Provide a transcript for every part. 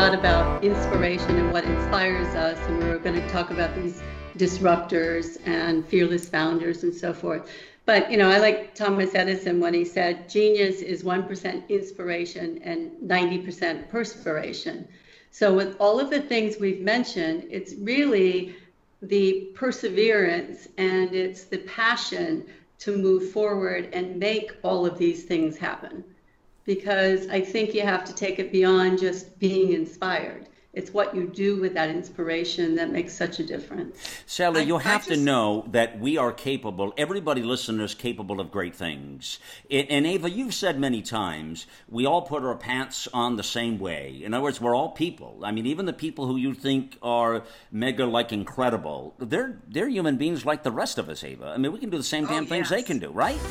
lot about inspiration and what inspires us, and we're going to talk about these disruptors and fearless founders and so forth. But, I like Thomas Edison when he said, genius is 1% inspiration and 90% perspiration. So with all of the things we've mentioned, it's really the perseverance and it's the passion to move forward and make all of these things happen. Because I think you have to take it beyond just being inspired. It's what you do with that inspiration that makes such a difference. Sally, you have to know that we are capable, everybody listening is capable of great things. And Ava, you've said many times, we all put our pants on the same way. In other words, we're all people. I mean, even the people who you think are mega, incredible, they're human beings like the rest of us, Ava. I mean, we can do the same damn things they can do, right?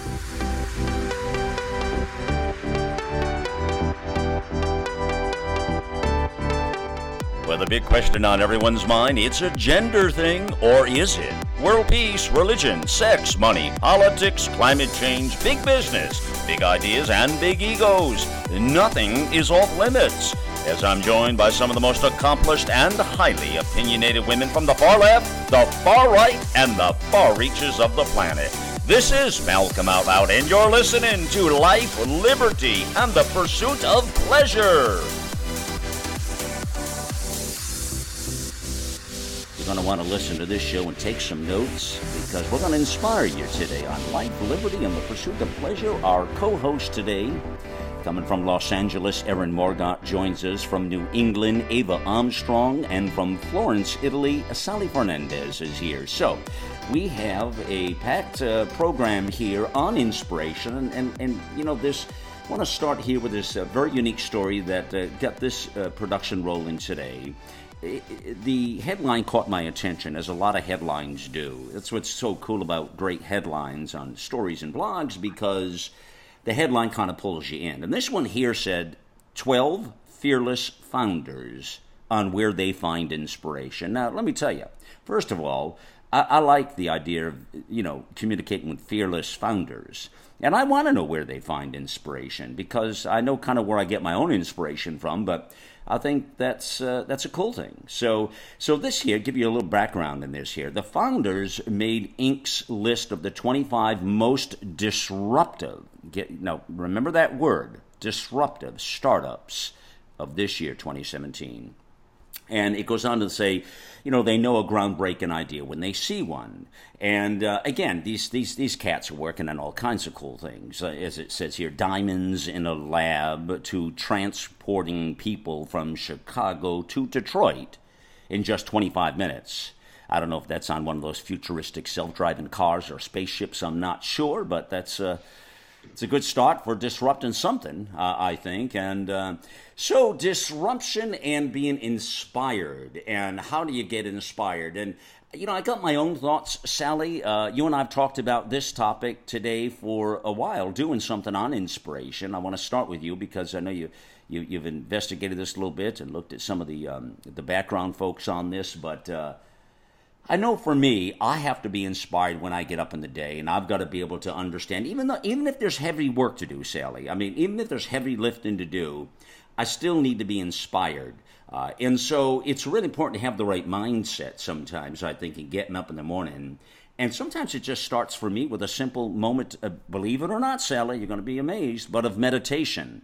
Well, the big question on everyone's mind, it's a gender thing, or is it? World peace, religion, sex, money, politics, climate change, big business, big ideas, and big egos. Nothing is off limits. As I'm joined by some of the most accomplished and highly opinionated women from the far left, the far right, and the far reaches of the planet. This is Malcolm Out Loud, and you're listening to Life, Liberty, and the Pursuit of Pleasure. You're going to want to listen to this show and take some notes because we're going to inspire you today on Life, Liberty, and the Pursuit of Pleasure. Our co-host today, coming from Los Angeles, Erin Morgott, joins us from New England, Ava Armstrong, and from Florence, Italy, Sally Fernandez is here. So we have a packed program here on inspiration, and this. I want to start here with this very unique story that got this production rolling today. The headline caught my attention, as a lot of headlines do. That's what's so cool about great headlines on stories and blogs, because the headline kind of pulls you in. And this one here said, 12 fearless founders on where they find inspiration. Now, let me tell you, first of all, I like the idea of, communicating with fearless founders. And I want to know where they find inspiration, because I know kind of where I get my own inspiration from, but I think that's a cool thing. So this here, give you a little background in this here. The founders made Inc.'s list of the 25 most disruptive, remember that word, disruptive startups of this year, 2017. And it goes on to say, they know a groundbreaking idea when they see one. And again, these cats are working on all kinds of cool things. As it says here, diamonds in a lab to transporting people from Chicago to Detroit in just 25 minutes. I don't know if that's on one of those futuristic self-driving cars or spaceships. I'm not sure, but that's it's a good start for disrupting something, I think. And so disruption and being inspired. And how do you get inspired? And, I got my own thoughts, Sally. You and I have talked about this topic today for a while, doing something on inspiration. I want to start with you because I know you've investigated this a little bit and looked at some of the background folks on this. But I know for me, I have to be inspired when I get up in the day, and I've got to be able to understand, even if there's heavy work to do, Sally, even if there's heavy lifting to do, I still need to be inspired. And so it's really important to have the right mindset sometimes, I think, in getting up in the morning. And sometimes it just starts for me with a simple moment, believe it or not, Sally, you're going to be amazed, but of meditation.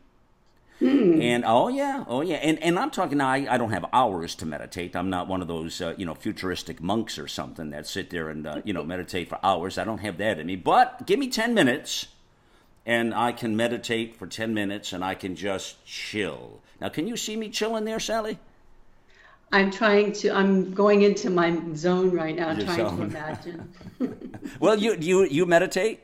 And oh yeah, and I'm talking now. I don't have hours to meditate. I'm not one of those futuristic monks or something that sit there and meditate for hours. I don't have that in me. But give me 10 minutes, and I can meditate for 10 minutes, and I can just chill. Now, can you see me chilling there, Sally? I'm going into my zone right now, Your trying zone. to imagine. Well, you meditate?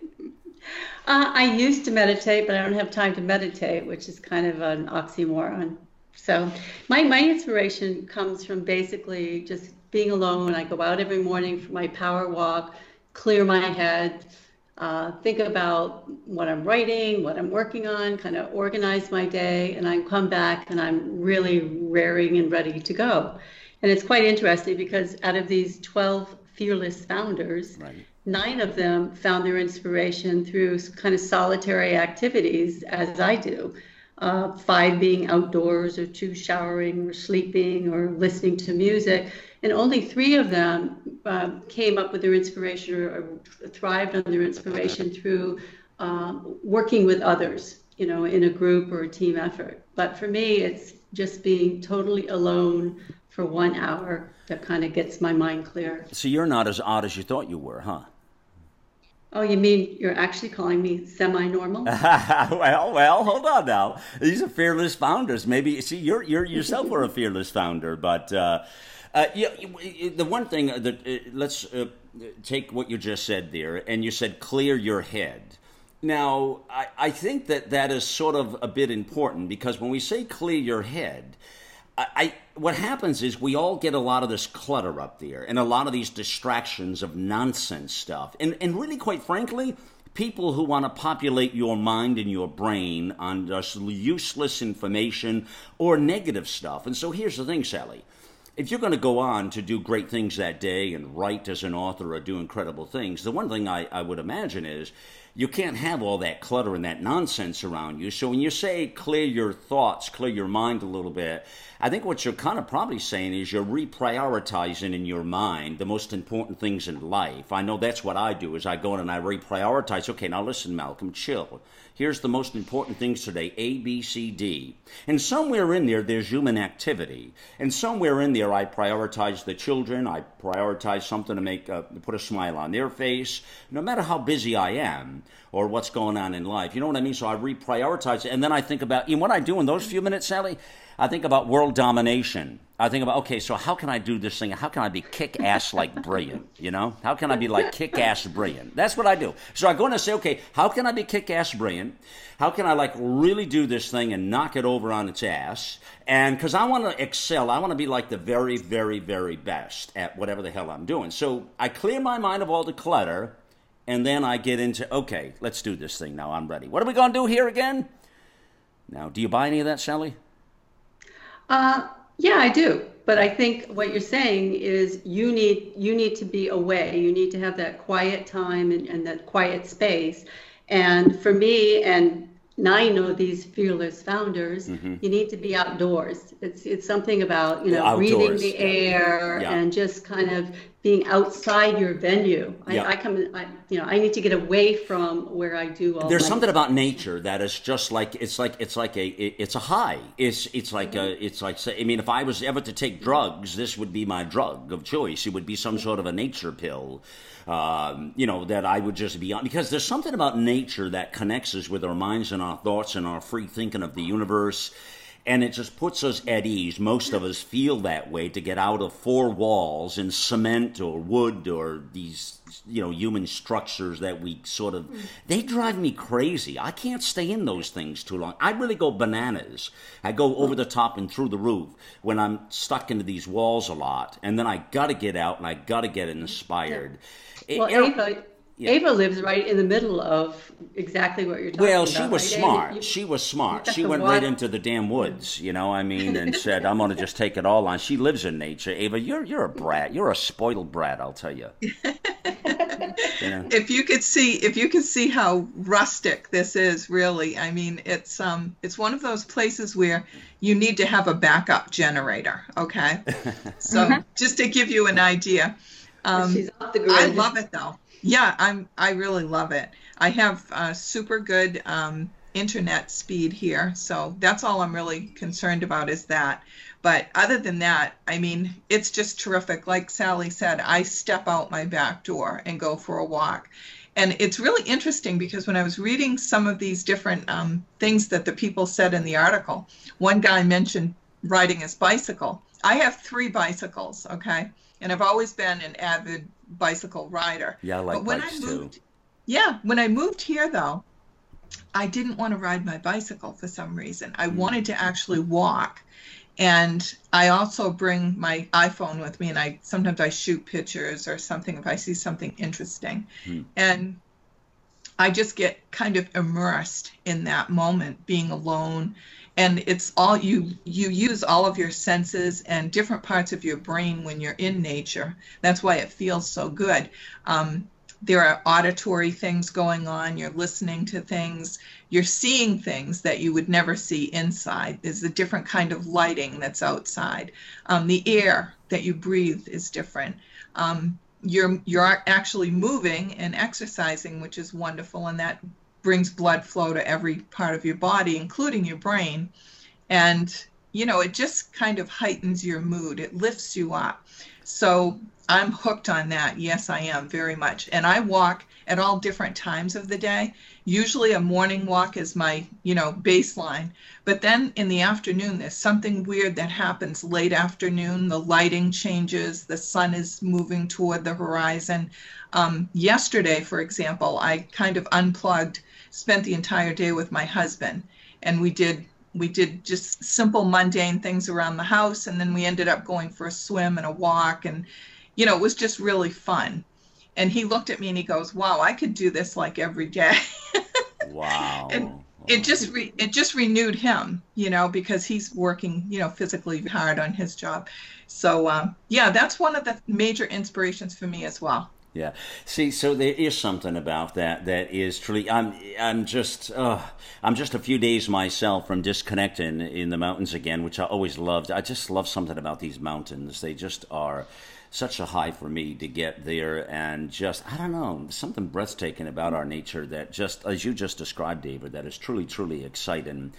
I used to meditate, but I don't have time to meditate, which is kind of an oxymoron. So my inspiration comes from basically just being alone. I go out every morning for my power walk, clear my head, think about what I'm writing, what I'm working on, kind of organize my day, and I come back and I'm really raring and ready to go. And it's quite interesting because out of these 12 fearless founders, Right. 9 of them found their inspiration through kind of solitary activities, as I do. 5 being outdoors, or 2 showering or sleeping or listening to music. And only 3 of them came up with their inspiration or thrived on their inspiration through working with others, in a group or a team effort. But for me, it's just being totally alone for 1 hour that kind of gets my mind clear. So you're not as odd as you thought you were, huh? Oh, you mean you're actually calling me semi-normal? well, hold on now. These are fearless founders. Maybe see, you're yourself are a fearless founder, but yeah, the one thing that let's take what you just said there, and you said clear your head. Now, I think that is sort of a bit important, because when we say clear your head, what happens is we all get a lot of this clutter up there and a lot of these distractions of nonsense stuff. And really, quite frankly, people who want to populate your mind and your brain on just useless information or negative stuff. And so here's the thing, Sally. If you're going to go on to do great things that day and write as an author or do incredible things, the one thing I would imagine is you can't have all that clutter and that nonsense around you. So when you say clear your thoughts, clear your mind a little bit, I think what you're kind of probably saying is you're reprioritizing in your mind the most important things in life. I know that's what I do, is I go in and I reprioritize. Okay, now listen, Malcolm, chill. Here's the most important things today, A, B, C, D. And somewhere in there, there's human activity. And somewhere in there, I prioritize the children. I prioritize something to put a smile on their face, no matter how busy I am or what's going on in life. You know what I mean? So I reprioritize it. And then I think about, what I do in those few minutes, Sally, I think about world domination. I think about, okay, so how can I do this thing? How can I be kick-ass like brilliant, How can I be like kick-ass brilliant? That's what I do. So I go in and say, okay, how can I be kick-ass brilliant? How can I like really do this thing and knock it over on its ass? And because I want to excel, I want to be like the very, very, very best at whatever the hell I'm doing. So I clear my mind of all the clutter, and then I get into, okay, let's do this thing now. I'm ready. What are we going to do here again? Now, do you buy any of that, Sally? Yeah, I do. But I think what you're saying is you need to be away. You need to have that quiet time and that quiet space. And for me, and I know these fearless founders, you need to be outdoors. It's something about, breathing the air and just kind of being outside your venue. I need to get away from where I do all. There's something about nature that is just like it's a high. It's like if I was ever to take drugs, this would be my drug of choice. It would be some sort of a nature pill. That I would just be on, because there's something about nature that connects us with our minds and our thoughts and our free thinking of the universe. And it just puts us at ease. Most of us feel that way, to get out of 4 walls in cement or wood or these, human structures that we sort of, they drive me crazy. I can't stay in those things too long. I really go bananas. I go over the top and through the roof when I'm stuck into these walls a lot. And then I got to get out and I got to get inspired. Well, Ava lives right in the middle of exactly what you're talking about. Well, she was smart. She was smart. She went right into the damn woods, and said, I'm going to just take it all on. She lives in nature. Ava, you're a brat. You're a spoiled brat, I'll tell you. If you could see how rustic this is, really. I mean, it's one of those places where you need to have a backup generator, okay? So just to give you an idea. She's off the grid. I love it, though. Yeah, I really love it. I have super good internet speed here, so that's all I'm really concerned about is that. But other than that, I mean, it's just terrific. Like Sally said, I step out my back door and go for a walk. And it's really interesting because when I was reading some of these different things that the people said in the article, one guy mentioned riding his bicycle. I have 3 bicycles, okay? And I've always been an avid bicycle rider. Yeah, I like bikes too. Yeah, when I moved here, though, I didn't want to ride my bicycle for some reason. I wanted to actually walk. And I also bring my iPhone with me, and sometimes I shoot pictures or something if I see something interesting. And I just get kind of immersed in that moment, being alone. And it's all you use all of your senses and different parts of your brain when you're in nature. That's why it feels so good. there are auditory things going on. You're listening to things. You're seeing things that you would never see inside. There's a different kind of lighting that's outside. The air that you breathe is different. You're actually moving and exercising, which is wonderful, and that brings blood flow to every part of your body, including your brain. And, it just kind of heightens your mood. It lifts you up. So I'm hooked on that. Yes, I am, very much. And I walk at all different times of the day. Usually a morning walk is my, baseline. But then in the afternoon, there's something weird that happens late afternoon. The lighting changes. The sun is moving toward the horizon. Yesterday, for example, I kind of unplugged, spent the entire day with my husband, and we did just simple mundane things around the house, and then we ended up going for a swim and a walk, and it was just really fun. And he looked at me and he goes, "Wow, I could do this like every day." Wow. And it just renewed him, because he's working, physically hard on his job. So that's one of the major inspirations for me as well. Yeah. See, so there is something about that is truly. I'm just a few days myself from disconnecting in the mountains again, which I always loved. I just love something about these mountains. They just are such a high for me to get there, and just, I don't know, something breathtaking about our nature that just, as you just described, David, that is truly, truly exciting.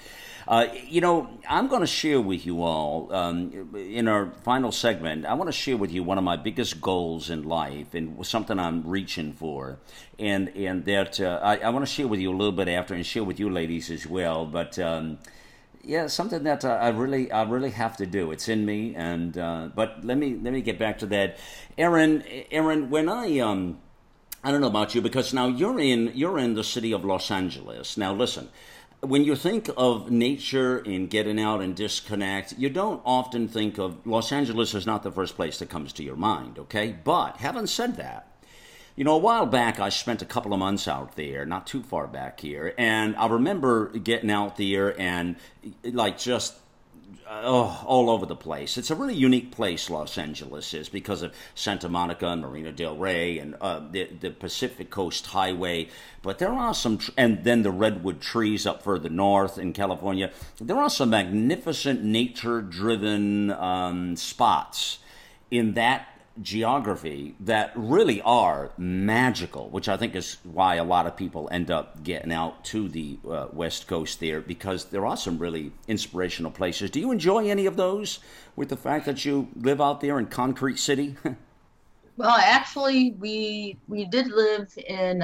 I'm going to share with you all, in our final segment, I want to share with you one of my biggest goals in life and something I'm reaching for. And that I want to share with you a little bit after, and share with you ladies as well. But something that I really have to do. It's in me, and but let me get back to that, Erin. When I don't know about you, because now you're in the city of Los Angeles. Now listen, when you think of nature and getting out and disconnect, you don't often think of Los Angeles is not the first place that comes to your mind, okay? But having said that, a while back I spent a couple of months out there, not too far back here, and I remember getting out there and just all over the place. It's a really unique place, Los Angeles is, because of Santa Monica and Marina del Rey and the Pacific Coast Highway. But there are some, and then the redwood trees up further north in California. There are some magnificent nature-driven spots in that geography that really are magical, which I think is why a lot of people end up getting out to the West Coast there, because there are some really inspirational places. Do you enjoy any of those, with the fact that you live out there in Concrete City? Well, actually, we did live in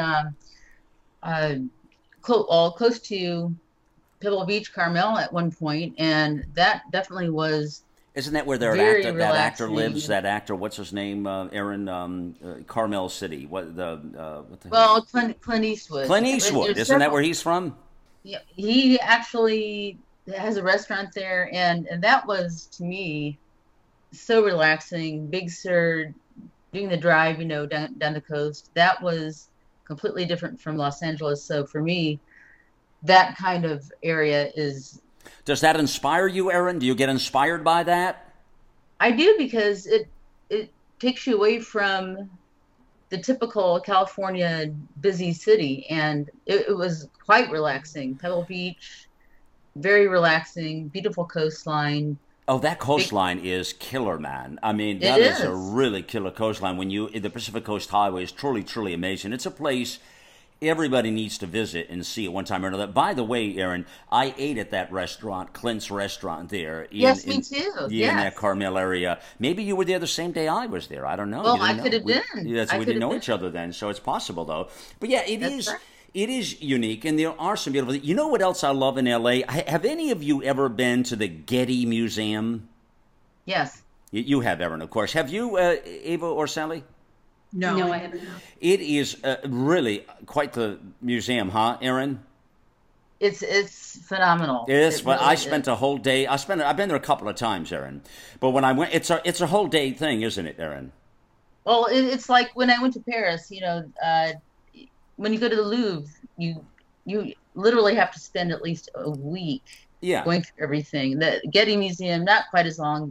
close to Pebble Beach, Carmel at one point, and that definitely was. Isn't that where that actor lives? That actor, what's his name? Erin, Carmel City. What the? Well, Clint Eastwood. Clint Eastwood. Isn't that where he's from? Yeah, he actually has a restaurant there, and that was, to me, so relaxing. Big Sur, doing the drive, down the coast. That was completely different from Los Angeles. So for me, that kind of area is. Does that inspire you, Erin? Do you get inspired by that? I do, because it takes you away from the typical California busy city, and it was quite relaxing. Pebble Beach, very relaxing, beautiful coastline. Oh, that coastline is killer, man. I mean, that is a really killer coastline. The Pacific Coast Highway is truly, truly amazing. It's a place everybody needs to visit and see at one time or another. By the way, Erin, I ate at that restaurant, Clint's restaurant there. Yes, me too. In that Carmel area. Maybe you were there the same day I was there. I don't know. Well, I could have been. We didn't know each other then, so it's possible, though. But yeah, it is unique, and there are some beautiful things. You know what else I love in L.A.? Have any of you ever been to the Getty Museum? Yes. You have, Erin, of course. Have you, Ava or Sally? No, I haven't. It is really quite the museum, huh, Erin? It's phenomenal. It is. But I spent a whole day. I've been there a couple of times, Erin. But when I went, it's a whole day thing, isn't it, Erin? Well, it's like when I went to Paris. When you go to the Louvre, you literally have to spend at least a week. Yeah. Going through everything. The Getty Museum, not quite as long, but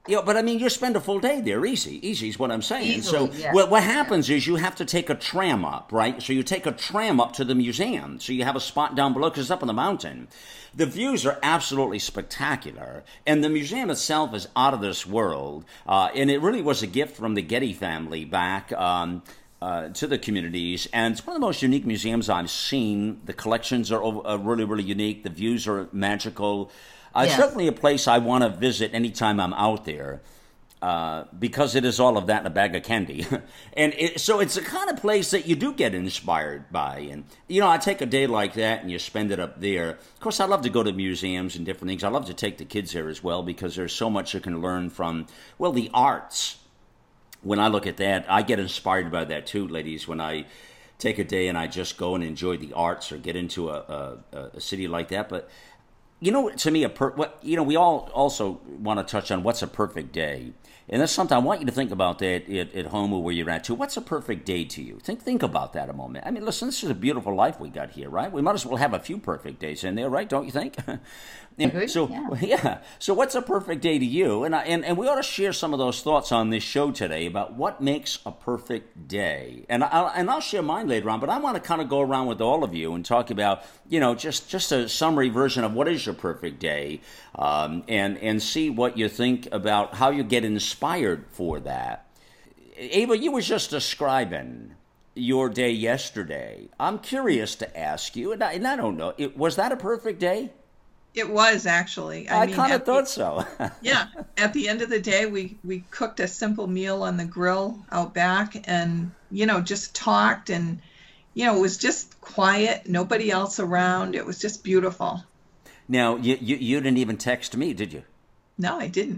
Yeah, but I mean, you spend a full day there, easy. Easy is what I'm saying. Easily, So yeah. what happens is you have to take a tram up, right? So you take a tram up to the museum. So you have a spot down below because it's up on the mountain. The views are absolutely spectacular, and the museum itself is out of this world. And it really was a gift from the Getty family back to the communities, and it's one of the most unique museums I've seen. The collections are really, really unique. The views are magical. It's Yes. certainly a place I want to visit anytime I'm out there, because it is all of that in a bag of candy. And so it's the kind of place that you do get inspired by. And, I take a day like that and you spend it up there. Of course, I love to go to museums and different things. I love to take the kids there as well because there's so much you can learn from, well, the arts. When I look at that, I get inspired by that too, ladies, when I take a day and I just go and enjoy the arts or get into a city like that. But to me, we all also want to touch on what's a perfect day. And that's something I want you to think about that at home or where you're at too. What's a perfect day to you? Think about that a moment. I mean, listen, this is a beautiful life we got here, right? We might as well have a few perfect days in there, right? Don't you think? Agreed, So yeah. So what's a perfect day to you? And we ought to share some of those thoughts on this show today about what makes a perfect day. And I'll share mine later on, but I want to kind of go around with all of you and talk about just a summary version of what is your perfect day, and see what you think about how you get inspired for that. Ava, you were just describing your day yesterday. I'm curious to ask you, and I don't know, was that a perfect day? It was actually. I kind of thought so. Yeah. At the end of the day, we cooked a simple meal on the grill out back and, just talked and, it was just quiet, nobody else around. It was just beautiful. Now, you didn't even text me, did you? No, I didn't.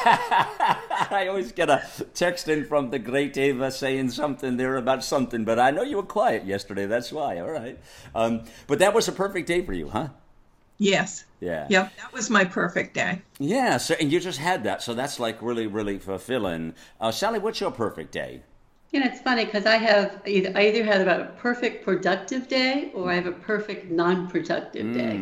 I always get a text in from the great Ava saying something there about something, but I know you were quiet yesterday. That's why. All right. But that was a perfect day for you, huh? Yes. Yeah. Yep. That was my perfect day. Yeah. So, and you just had that. So that's like really, really fulfilling. Sally, what's your perfect day? It's funny because I either have a perfect productive day or I have a perfect non-productive day.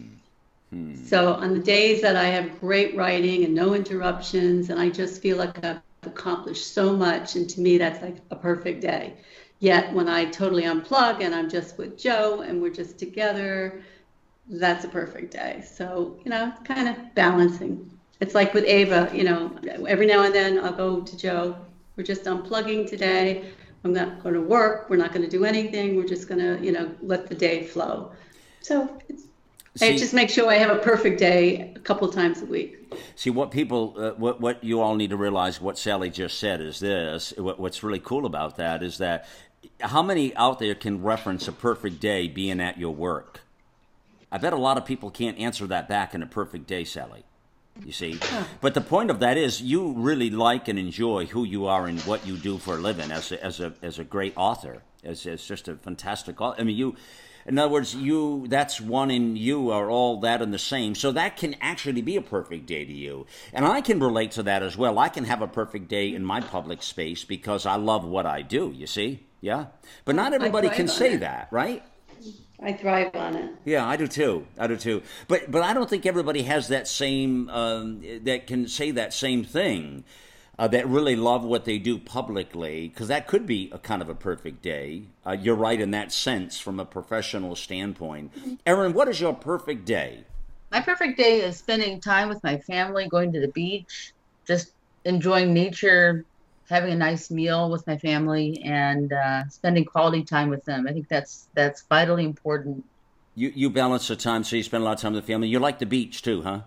So on the days that I have great writing and no interruptions and I just feel like I've accomplished so much, and to me that's like a perfect day. Yet when I totally unplug and I'm just with Joe and we're just together, that's a perfect day. So, kind of balancing. It's like with Ava, every now and then I'll go to Joe, we're just unplugging today. I'm not going to work. We're not going to do anything. We're just going to, let the day flow. So I just make sure I have a perfect day a couple times a week. See, what people, what you all need to realize, what Sally just said is this. What's really cool about that is that how many out there can reference a perfect day being at your work? I bet a lot of people can't answer that back in a perfect day, Sally. You see? But the point of that is you really like and enjoy who you are and what you do for a living as a great author, as just a fantastic author. I mean, in other words, that's one in you are all that and the same. So that can actually be a perfect day to you. And I can relate to that as well. I can have a perfect day in my public space because I love what I do, you see? Yeah? But not everybody can say that, right? I thrive on it. Yeah, I do too. But I don't think everybody has that same, that can say that same thing, that really love what they do publicly, because that could be a kind of a perfect day. You're right in that sense from a professional standpoint. Erin, what is your perfect day? My perfect day is spending time with my family, going to the beach, just enjoying nature, having a nice meal with my family, and spending quality time with them. I think that's vitally important. You balance the time, so you spend a lot of time with the family. You like the beach too, huh?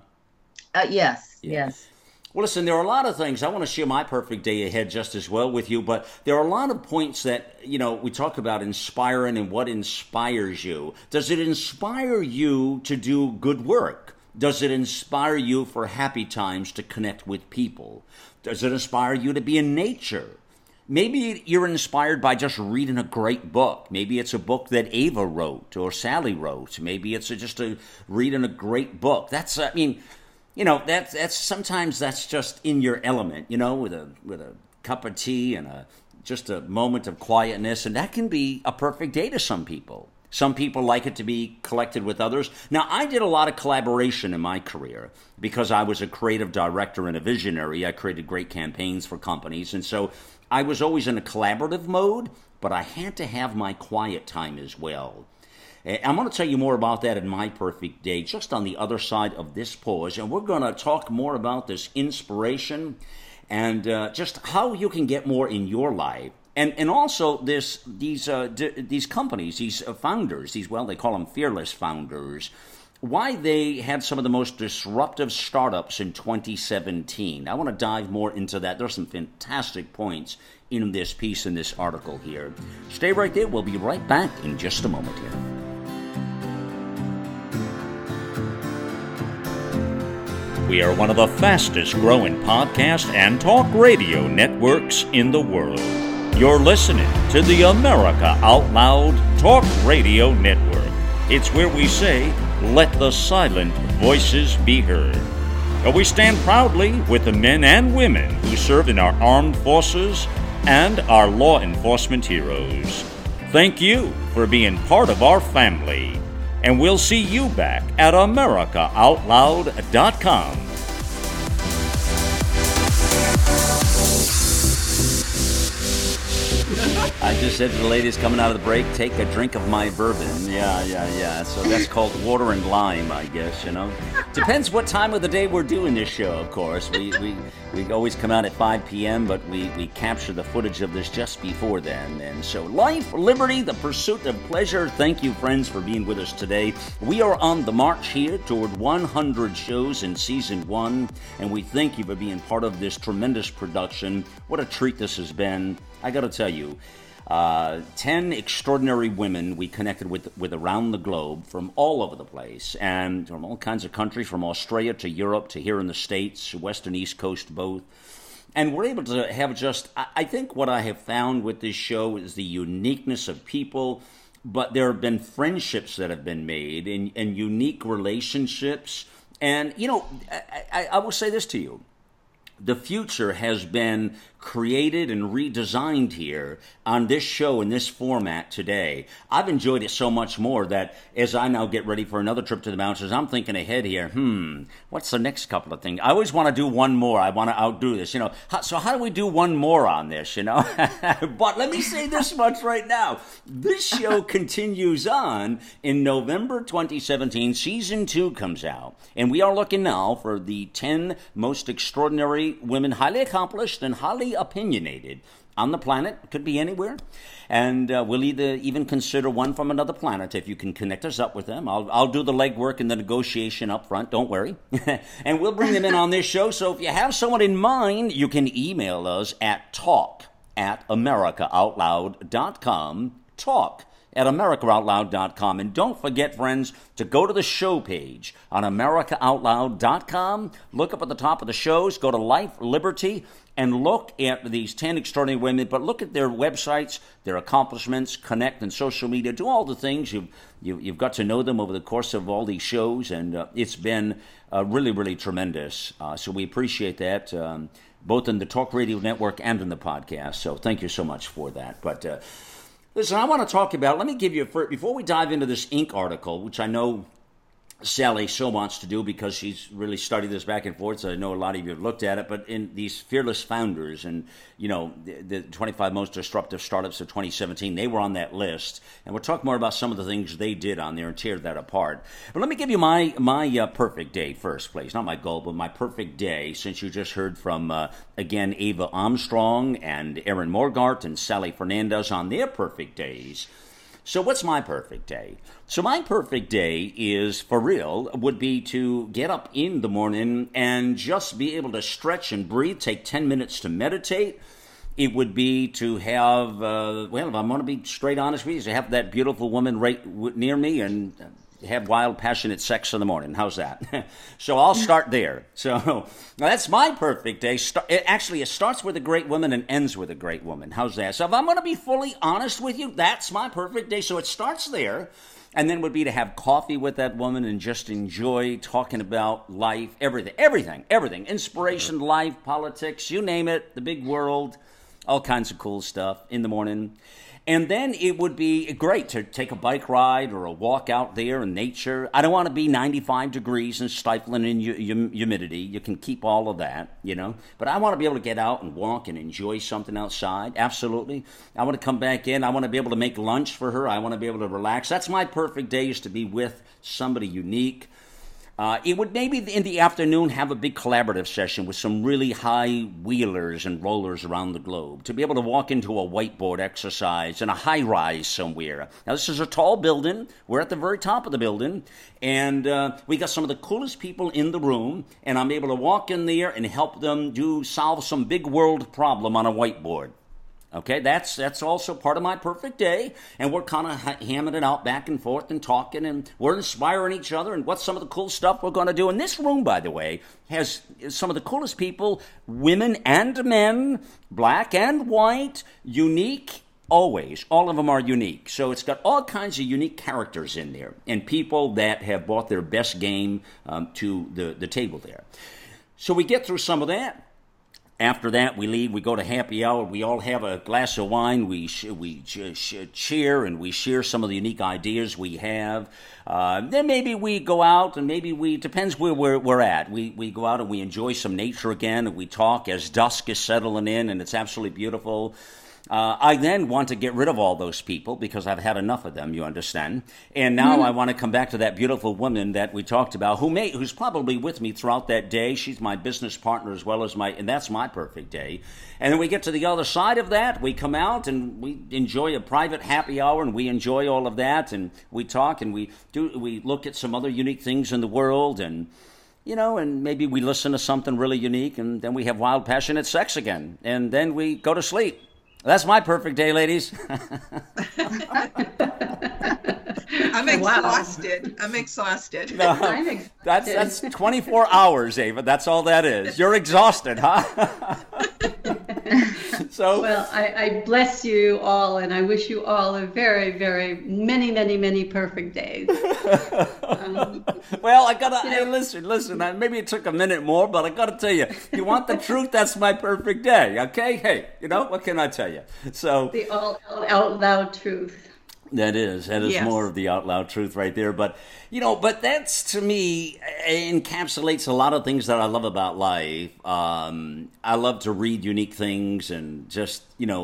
Yes, Yeah. yes. Well, listen, there are a lot of things. I want to share my perfect day ahead just as well with you, but there are a lot of points that, we talk about inspiring and what inspires you. Does it inspire you to do good work? Does it inspire you for happy times to connect with people? Does it inspire you to be in nature? Maybe you're inspired by just reading a great book. Maybe it's a book that Ava wrote or Sally wrote. Maybe it's just reading a great book. That's sometimes that's just in your element, with a cup of tea and just a moment of quietness, and that can be a perfect day to some people. Some people like it to be collected with others. Now, I did a lot of collaboration in my career because I was a creative director and a visionary. I created great campaigns for companies. And so I was always in a collaborative mode, but I had to have my quiet time as well. I'm going to tell you more about that in my perfect day, just on the other side of this pause. And we're going to talk more about this inspiration and just how you can get more in your life. And also these companies, these founders, they call them fearless founders, why they had some of the most disruptive startups in 2017. I want to dive more into that. There's some fantastic points in this piece, in this article here. Stay right there. We'll be right back in just a moment here. We are one of the fastest growing podcast and talk radio networks in the world. You're listening to the America Out Loud Talk Radio Network. It's where we say, let the silent voices be heard. We stand proudly with the men and women who serve in our armed forces and our law enforcement heroes. Thank you for being part of our family. And we'll see you back at AmericaOutloud.com. I just said to the ladies coming out of the break, take a drink of my bourbon. Yeah. So that's called water and lime, I guess, Depends what time of the day we're doing this show, of course. We always come out at 5 p.m., but we capture the footage of this just before then. And so life, liberty, the pursuit of pleasure. Thank you, friends, for being with us today. We are on the march here toward 100 shows in Season 1, and we thank you for being part of this tremendous production. What a treat this has been. I got to tell you, 10 extraordinary women we connected with around the globe from all over the place and from all kinds of countries, from Australia to Europe to here in the States, West and East Coast both. And we're able to have I think what I have found with this show is the uniqueness of people, but there have been friendships that have been made and unique relationships. And, I will say this to you. The future has been created and redesigned here on this show in this format today. I've enjoyed it so much more that as I now get ready for another trip to the mountains, I'm thinking ahead here, what's the next couple of things? I always want to do one more. I want to outdo this, So how do we do one more on this, But let me say this much right now. This show continues on in November 2017. Season 2 comes out. And we are looking now for the 10 most extraordinary women, highly accomplished and highly opinionated on the planet. Could be anywhere. And we'll even consider one from another planet if you can connect us up with them. I'll do the legwork and the negotiation up front. Don't worry. And we'll bring them in on this show. So if you have someone in mind, you can email us at talk@AmericaOutloud.com. talk@AmericaOutloud.com. And don't forget, friends, to go to the show page on AmericaOutloud.com. Look up at the top of the shows, go to Life, Liberty, and look at these 10 extraordinary women, but look at their websites, their accomplishments, connect on social media, do all the things. You've got to know them over the course of all these shows, and it's been really, really tremendous. So we appreciate that, both in the Talk Radio Network and in the podcast. So thank you so much for that. But listen, I want to talk about, let me give you, before we dive into this Inc. article, which I know Sally so wants to do because she's really studied this back and forth, so I know a lot of you have looked at it, but in these fearless founders and, the 25 most disruptive startups of 2017, they were on that list, and we'll talk more about some of the things they did on there and tear that apart. But let me give you my perfect day first, please. Not my goal, but my perfect day, since you just heard from, again, Ava Armstrong and Erin Morgart and Sally Fernandez on their perfect days. So what's my perfect day? So my perfect day is, for real, would be to get up in the morning and just be able to stretch and breathe, take 10 minutes to meditate. It would be to have, if I'm going to be straight honest with you, to have that beautiful woman right near me and have wild, passionate sex in the morning. How's that? So I'll start there. So that's my perfect day. It starts with a great woman and ends with a great woman. How's that? So if I'm going to be fully honest with you, that's my perfect day. So it starts there, and then would be to have coffee with that woman and just enjoy talking about life, everything, inspiration, life, politics, you name it, the big world, all kinds of cool stuff in the morning. And then it would be great to take a bike ride or a walk out there in nature. I don't want to be 95 degrees and stifling in humidity. You can keep all of that, But I want to be able to get out and walk and enjoy something outside. Absolutely. I want to come back in. I want to be able to make lunch for her. I want to be able to relax. That's my perfect day, is to be with somebody unique. It would maybe in the afternoon have a big collaborative session with some really high wheelers and rollers around the globe, to be able to walk into a whiteboard exercise in a high rise somewhere. Now, this is a tall building. We're at the very top of the building, and we got some of the coolest people in the room, and I'm able to walk in there and help them solve some big world problem on a whiteboard. Okay, that's also part of my perfect day, and we're kind of hamming it out back and forth and talking, and we're inspiring each other, and what's some of the cool stuff we're going to do. And this room, by the way, has some of the coolest people, women and men, black and white, unique, always. All of them are unique. So it's got all kinds of unique characters in there, and people that have brought their best game to the table there. So we get through some of that. After that, we leave, we go to happy hour, we all have a glass of wine, we cheer, and we share some of the unique ideas we have. Then maybe we go out, and depends where we're at. We go out and we enjoy some nature again, and we talk as dusk is settling in, and it's absolutely beautiful. I then want to get rid of all those people because I've had enough of them, you understand. And now I want to come back to that beautiful woman that we talked about, who's probably with me throughout that day. She's my business partner as well as and that's my perfect day. And then we get to the other side of that. We come out and we enjoy a private happy hour, and we enjoy all of that, and we talk, and we look at some other unique things in the world, and and maybe we listen to something really unique, and then we have wild, passionate sex again, and then we go to sleep. That's my perfect day, ladies. I'm exhausted. Wow. I'm exhausted. No, that's 24 hours, Ava. That's all that is. You're exhausted, huh? So well, I bless you all, and I wish you all a very, very many, many, many perfect days. Well, I gotta. Hey, listen. Maybe it took a minute more, but I gotta tell you, you want the truth? That's my perfect day. Okay? Hey, what can I tell you? So the all out loud truth. That is yes. More of the out loud truth right there. But, but that's, to me, encapsulates a lot of things that I love about life. I love to read unique things and just,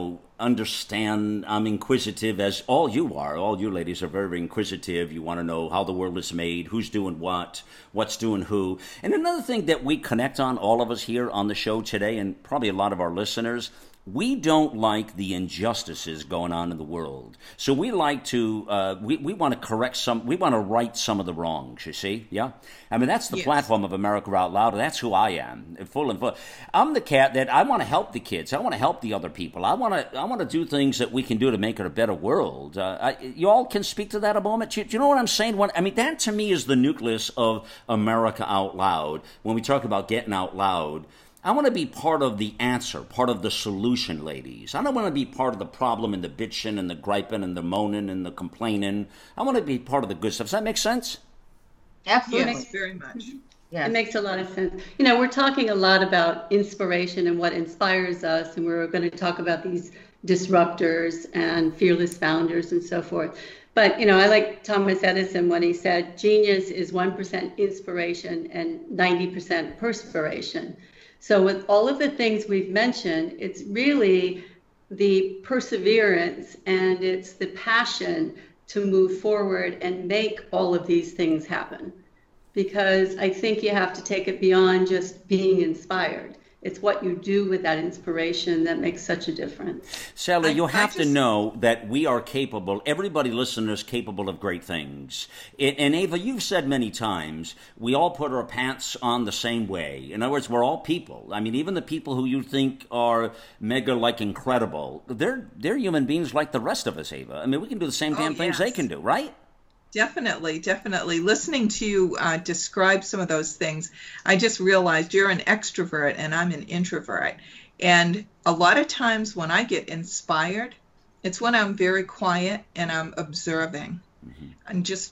understand. I'm inquisitive, as all you are. All you ladies are very, very inquisitive. You want to know how the world is made, who's doing what's doing who. And another thing that we connect on, all of us here on the show today, and probably a lot of our listeners, we don't like the injustices going on in the world. So we like to, we want to we want to right some of the wrongs, you see? Yeah? I mean, that's the platform of America Out Loud, and that's who I am, full and full. I'm the cat that I want to help the kids. I want to help the other people. I want to do things that we can do to make it a better world. You all can speak to that a moment? Do you know what I'm saying? That to me is the nucleus of America Out Loud. When we talk about getting out loud, I want to be part of the answer, part of the solution, ladies. I don't want to be part of the problem and the bitching and the griping and the moaning and the complaining. I want to be part of the good stuff. Does that make sense? Absolutely. Yes, very much. Yes. It makes a lot of sense. We're talking a lot about inspiration and what inspires us, and we're going to talk about these disruptors and fearless founders and so forth. But, I like Thomas Edison when he said, genius is 1% inspiration and 90% perspiration. So with all of the things we've mentioned, it's really the perseverance and it's the passion to move forward and make all of these things happen. Because I think you have to take it beyond just being inspired. It's what you do with that inspiration that makes such a difference. Sally, you have to know that we are capable, everybody listening is capable of great things. And Ava, you've said many times, we all put our pants on the same way. In other words, we're all people. I mean, even the people who you think are mega, incredible, they're human beings like the rest of us, Ava. I mean, we can do the same damn things they can do, right? Definitely. Listening to you describe some of those things, I just realized you're an extrovert and I'm an introvert. And a lot of times when I get inspired, it's when I'm very quiet and I'm observing. Mm-hmm. I'm just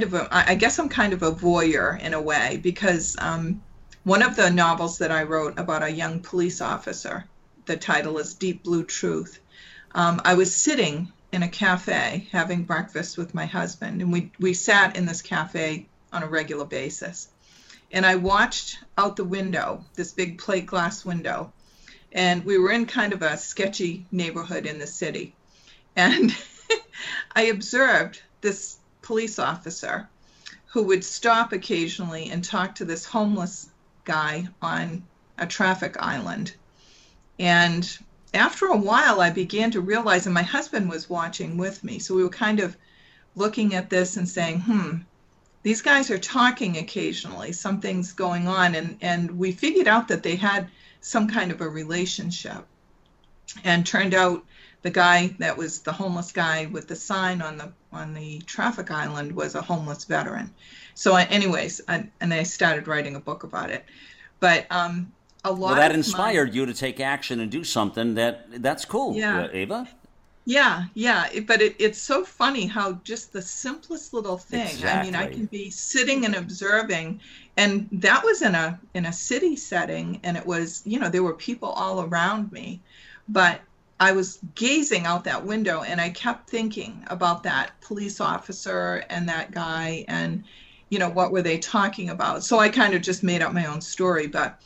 I guess I'm kind of a voyeur in a way, because one of the novels that I wrote about a young police officer, the title is Deep Blue Truth. I was sitting in a cafe having breakfast with my husband, and we sat in this cafe on a regular basis. And I watched out the window, this big plate glass window, and we were in kind of a sketchy neighborhood in the city. And I observed this police officer who would stop occasionally and talk to this homeless guy on a traffic island. And after a while, I began to realize, and my husband was watching with me, so we were kind of looking at this and saying, these guys are talking occasionally, something's going on. And we figured out that they had some kind of a relationship. And turned out the guy that was the homeless guy with the sign on the traffic island was a homeless veteran. So anyways, and I started writing a book about it. But a lot that inspired you to take action and do something that's cool, Ava. Yeah. But it's so funny how just the simplest little thing. Exactly. I mean, I can be sitting and observing, and that was in a city setting, and it was, there were people all around me, but I was gazing out that window, and I kept thinking about that police officer and that guy, and what were they talking about? So I kind of just made up my own story, but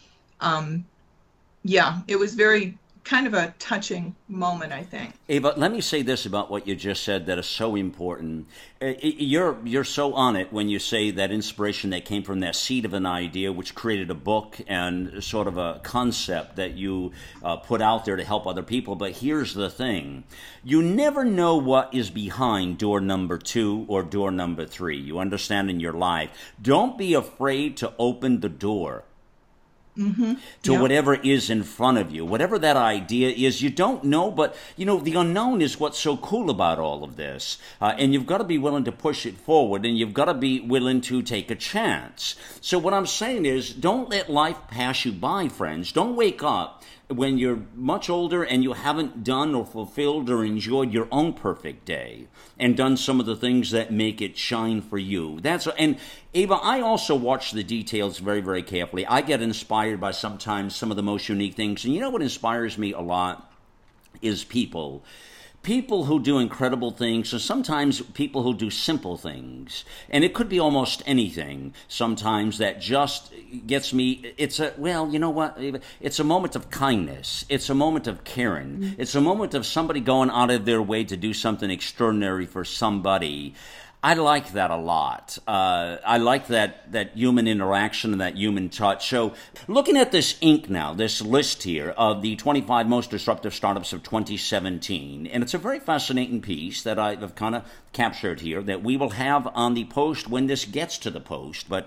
it was very kind of a touching moment, I think. Ava, let me say this about what you just said that is so important. You're so on it when you say that inspiration that came from that seed of an idea, which created a book and sort of a concept that you put out there to help other people. But here's the thing. You never know what is behind door number 2 or door number 3. You understand, in your life. Don't be afraid to open the door. To whatever is in front of you, whatever that idea is. You don't know, but the unknown is what's so cool about all of this, and you've got to be willing to push it forward, and you've got to be willing to take a chance. So what I'm saying is, don't let life pass you by, friends. Don't wake up when you're much older and you haven't done or fulfilled or enjoyed your own perfect day and done some of the things that make it shine for you. And Ava, I also watch the details very, very carefully. I get inspired by sometimes some of the most unique things. And you know what inspires me a lot is people. People who do incredible things, and sometimes people who do simple things. And it could be almost anything sometimes that just gets me. It's you know what? It's a moment of kindness. It's a moment of caring. It's a moment of somebody going out of their way to do something extraordinary for somebody. I like that a lot. I like that human interaction and that human touch. So looking at this Inc. now, this list here of the 25 most disruptive startups of 2017, and it's a very fascinating piece that I've kind of captured here that we will have on the post when this gets to the post. But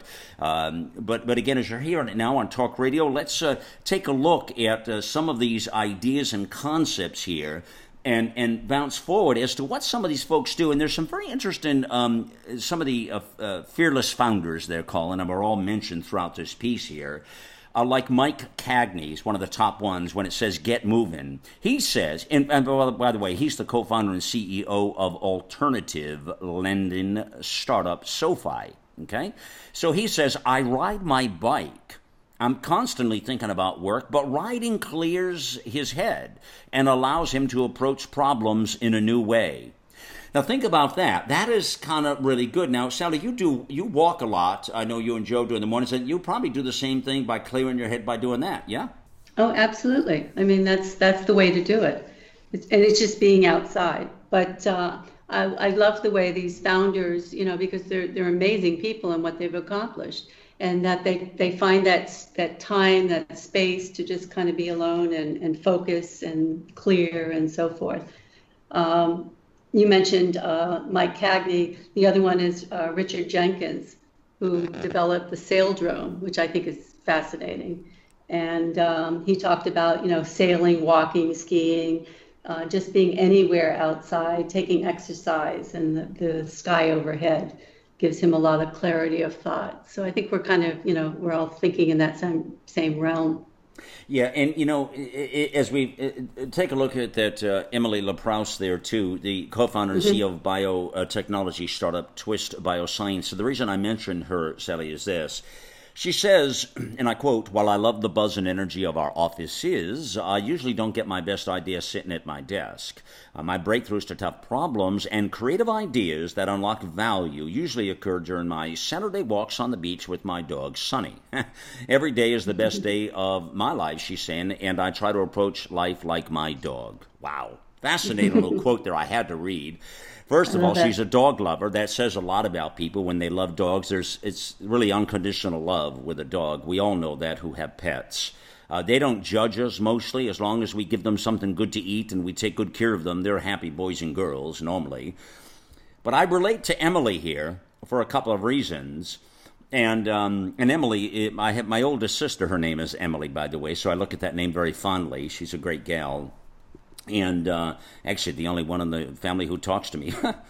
again, as you're hearing it now on Talk Radio, let's take a look at some of these ideas and concepts here and bounce forward as to what some of these folks do. And there's some very interesting, some of the fearless founders, they're calling them, are all mentioned throughout this piece here. Like Mike Cagney is one of the top ones when it says get moving. He says, and by the way, he's the co-founder and CEO of alternative lending startup SoFi. Okay? So he says, I ride my bike. I'm constantly thinking about work, but riding clears his head and allows him to approach problems in a new way. Now think about that. That is kind of really good. Now, Sally, you walk a lot. I know you and Joe do in the mornings, and you probably do the same thing by clearing your head by doing that, yeah? Oh, absolutely. I mean, that's the way to do it. It's just being outside. But I love the way these founders, because they're amazing people in what they've accomplished. And that they find that time, that space to just kind of be alone and focus and clear and so forth. You mentioned Mike Cagney. The other one is Richard Jenkins, who developed the Saildrome, which I think is fascinating. And he talked about, sailing, walking, skiing, just being anywhere outside, taking exercise, and the sky overhead gives him a lot of clarity of thought. So I think we're kind of, we're all thinking in that same realm. Yeah, and as we take a look at that, Emily LaProuse there too, the co-founder and CEO of biotechnology startup Twist Bioscience. So the reason I mentioned her, Sally, is this. She says, and I quote, "While I love the buzz and energy of our offices, I usually don't get my best ideas sitting at my desk. My breakthroughs to tough problems and creative ideas that unlock value usually occur during my Saturday walks on the beach with my dog, Sunny. Every day is the best day of my life," she's saying, "and I try to approach life like my dog." Wow. Fascinating little quote there I had to read. First of all, she's a dog lover. That says a lot about people when they love dogs. It's really unconditional love with a dog. We all know that who have pets. They don't judge us mostly. As long as we give them something good to eat and we take good care of them, they're happy boys and girls normally. But I relate to Emily here for a couple of reasons. And Emily, I have my oldest sister. Her name is Emily, by the way, so I look at that name very fondly. She's a great gal. And actually, the only one in the family who talks to me.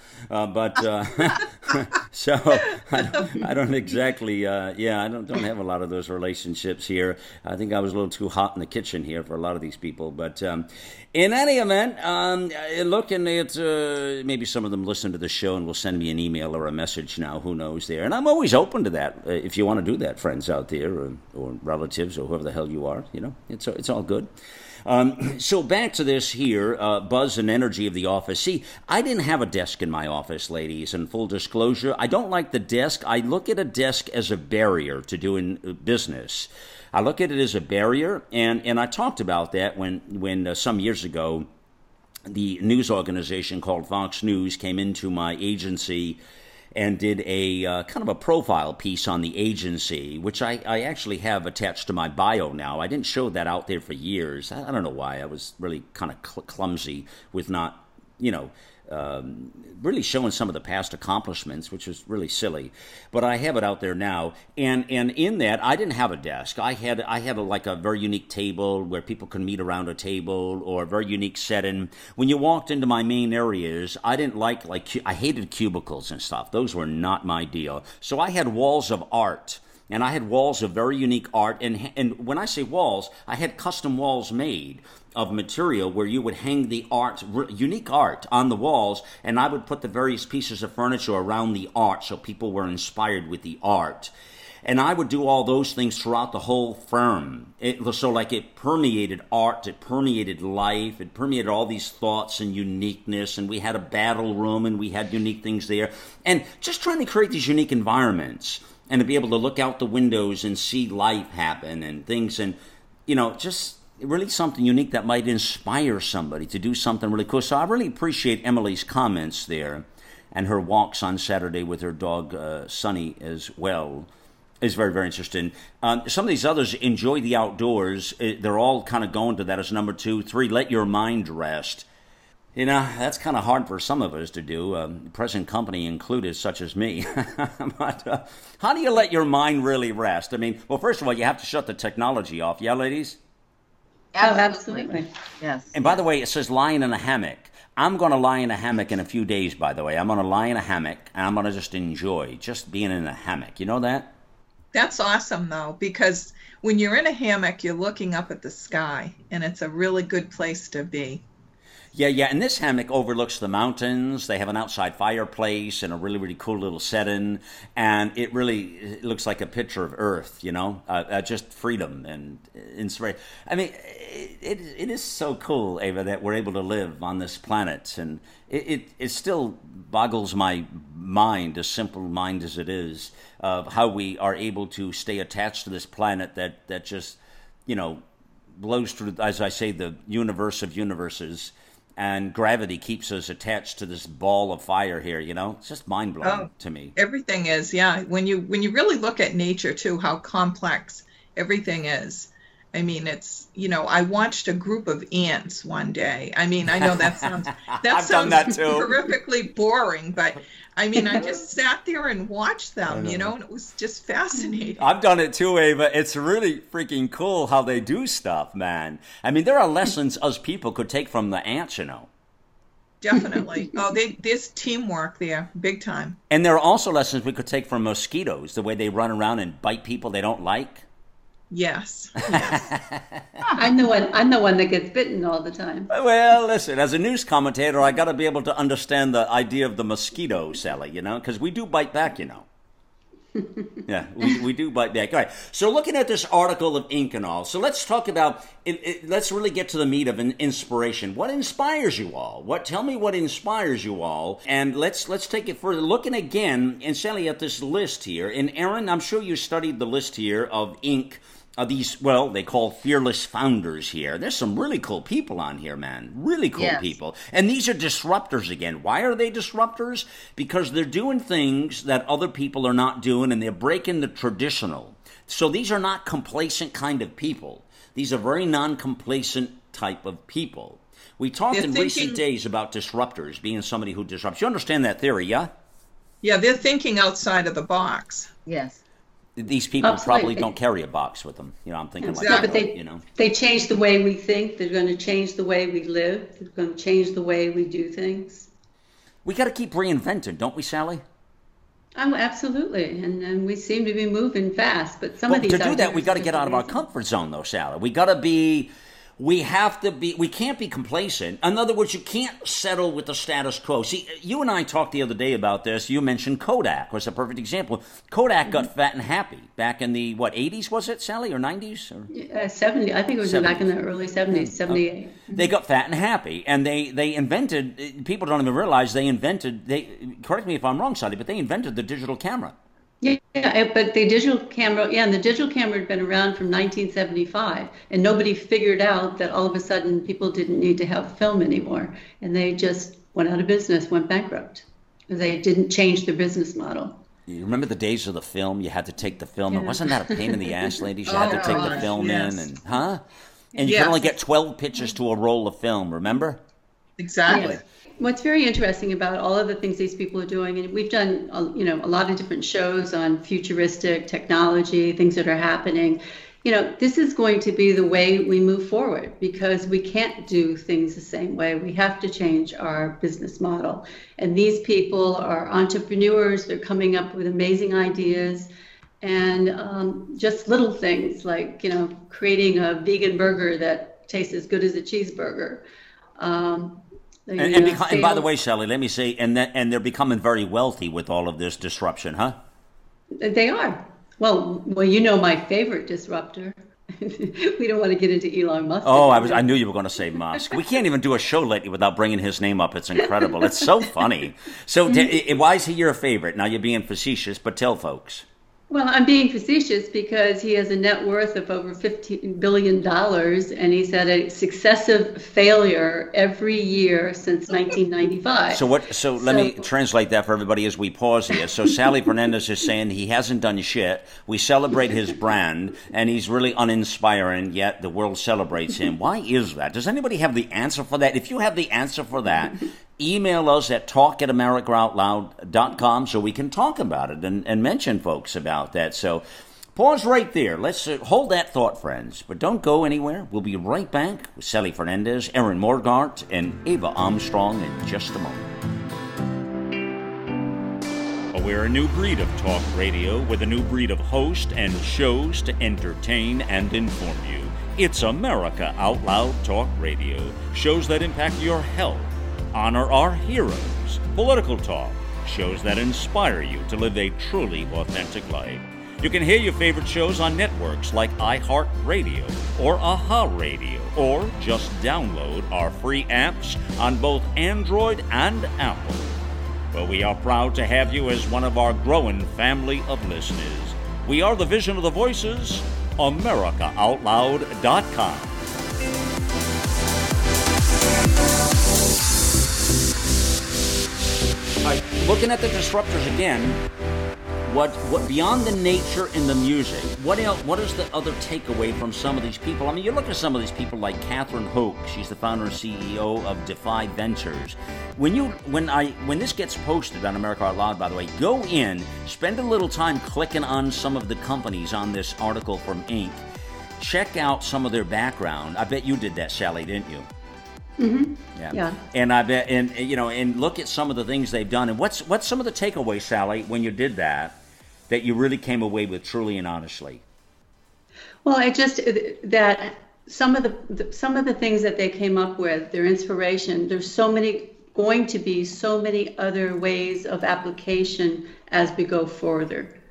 So I don't exactly, I don't have a lot of those relationships here. I think I was a little too hot in the kitchen here for a lot of these people. But in any event, looking at maybe some of them listen to the show and will send me an email or a message now. Who knows there? And I'm always open to that. If you want to do that, friends out there or relatives or whoever the hell you are, it's all good. So back to this here, buzz and energy of the office. See, I didn't have a desk in my office, ladies, and full disclosure, I don't like the desk. I look at a desk as a barrier to doing business. I look at it as a barrier, and I talked about that when some years ago, the news organization called Fox News came into my agency and did a kind of a profile piece on the agency, which I actually have attached to my bio now. I didn't show that out there for years. I don't know why. I was really kind of clumsy with not, really showing some of the past accomplishments, which was really silly. But I have it out there now. And in that, I didn't have a desk. I had like a very unique table where people could meet around a table, or a very unique setting. When you walked into my main areas, I didn't I hated cubicles and stuff. Those were not my deal. So I had walls of art. And I had walls of very unique art. And when I say walls, I had custom walls made of material where you would hang the art, unique art, on the walls, and I would put the various pieces of furniture around the art so people were inspired with the art. And I would do all those things throughout the whole firm. It permeated art, it permeated life, it permeated all these thoughts and uniqueness, and we had a battle room, and we had unique things there. And just trying to create these unique environments, and to be able to look out the windows and see life happen and things, and, just really something unique that might inspire somebody to do something really cool. So I really appreciate Emily's comments there, and her walks on Saturday with her dog, Sunny, as well. Is very, very interesting. Some of these others enjoy the outdoors. They're all kind of going to that as number 2. 3, let your mind rest. That's kind of hard for some of us to do, present company included, such as me. But how do you let your mind really rest? I mean, well, first of all, you have to shut the technology off. Yeah, ladies? Absolutely. Yes. And by the way, it says lying in a hammock. I'm going to lie in a hammock in a few days, by the way. I'm going to lie in a hammock, and I'm going to just enjoy just being in a hammock. You know that? That's awesome, though, because when you're in a hammock, you're looking up at the sky, and it's a really good place to be. Yeah, and this hammock overlooks the mountains. They have an outside fireplace and a really, really cool little setting, and it looks like a picture of Earth, just freedom and inspiration. I mean, it is so cool, Ava, that we're able to live on this planet, and it still boggles my mind, as simple mind as it is, of how we are able to stay attached to this planet that just, blows through, as I say, the universe of universes. And gravity keeps us attached to this ball of fire here, It's just mind-blowing to me. Everything is, yeah. When you really look at nature, too, how complex everything is. I mean, it's, I watched a group of ants one day. I mean, I know that sounds done that too. Horrifically boring, but I mean, I just sat there and watched them, and it was just fascinating. I've done it too, Ava. It's really freaking cool how they do stuff, man. I mean, there are lessons us people could take from the ants, Definitely. Oh, there's teamwork there, big time. And there are also lessons we could take from mosquitoes, the way they run around and bite people they don't like. Yes. I'm the one that gets bitten all the time. Well, listen, as a news commentator, I got to be able to understand the idea of the mosquito, Sally, because we do bite back, Yeah, we do bite back. All right. So looking at this article of Ink and all, so let's talk about it. Let's really get to the meat of an inspiration. What inspires you all? Tell me what inspires you all, and let's take it further. Looking again, and Sally, at this list here, and Aaron, I'm sure you studied the list here of Ink. These, well, they call fearless founders here. There's some really cool people on here, man. Really cool people. And these are disruptors again. Why are they disruptors? Because they're doing things that other people are not doing, and they're breaking the traditional. So these are not complacent kind of people. These are very non-complacent type of people. We talked in recent days about disruptors being somebody who disrupts. You understand that theory, yeah? Yeah, they're thinking outside of the box. Yes. These people probably don't carry a box with them. I'm thinking exactly. Like that, they change the way we think. They're going to change the way we live. They're going to change the way we do things. We got to keep reinventing, don't we, Sally? Absolutely. And we seem to be moving fast. But some of these to do that, we got to get out of our comfort zone, though, Sally. We can't be complacent. In other words, you can't settle with the status quo. See, you and I talked the other day about this. You mentioned Kodak was a perfect example. Kodak got fat and happy back in the, 80s was it, Sally, or 90s? Or? 70. I think it was 70. Back in the early 70s, 78. They got fat and happy, and they invented, people don't even realize correct me if I'm wrong, Sally, but they invented the digital camera. Yeah, but the digital camera, and the digital camera had been around from 1975, and nobody figured out that all of a sudden people didn't need to have film anymore, and they just went out of business, went bankrupt. They didn't change their business model. You remember the days of the film? You had to take the film. Yeah. Wasn't that a pain in the ass, ladies? You had to take the film in, and and you could only get 12 pictures to a roll of film. Remember? Exactly. Yes. What's very interesting about all of the things these people are doing, and we've done, a lot of different shows on futuristic technology, things that are happening. This is going to be the way we move forward, because we can't do things the same way. We have to change our business model. And these people are entrepreneurs. They're coming up with amazing ideas, and just little things like, creating a vegan burger that tastes as good as a cheeseburger. And by the way, Sally, let me say, and they're becoming very wealthy with all of this disruption, huh? They are. Well, my favorite disruptor. We don't want to get into Elon Musk. Oh, I knew you were going to say Musk. We can't even do a show lately without bringing his name up. It's incredible. It's so funny. So why is he your favorite? Now, you're being facetious, but tell folks. Well, I'm being facetious because he has a net worth of over $15 billion, and he's had a successive failure every year since 1995. So let me translate that for everybody as we pause here. So Sally Fernandez is saying he hasn't done shit. We celebrate his brand, and he's really uninspiring, yet the world celebrates him. Why is that? Does anybody have the answer for that? If you have the answer for that, email us at talk@americaoutloud.com so we can talk about it and mention folks about that. So pause right there. Let's hold that thought, friends. But don't go anywhere. We'll be right back with Sally Fernandez, Erin Morgart, and Ava Armstrong in just a moment. We're a new breed of talk radio with a new breed of host and shows to entertain and inform you. It's America Out Loud Talk Radio. Shows that impact your health. Honor our heroes, political talk, shows that inspire you to live a truly authentic life. You can hear your favorite shows on networks like iHeartRadio or AHA Radio, or just download our free apps on both Android and Apple. Well, we are proud to have you as one of our growing family of listeners. We are the Vision of the Voices, AmericaOutloud.com. All right, looking at the disruptors again, what beyond the nature in the music, what else? What is the other takeaway from some of these people? I mean, you look at some of these people like Catherine Hoke. She's the founder and CEO of Defy Ventures. When this gets posted on America Out Loud, by the way, go in, spend a little time clicking on some of the companies on this article from Inc. Check out some of their background. I bet you did that, Sally, didn't you? Mm-hmm. Yeah. And I bet, and look at some of the things they've done. And what's some of the takeaways, Sally, when you did that you really came away with truly and honestly? Well, that some of the things that they came up with, their inspiration. There's going to be so many other ways of application as we go further.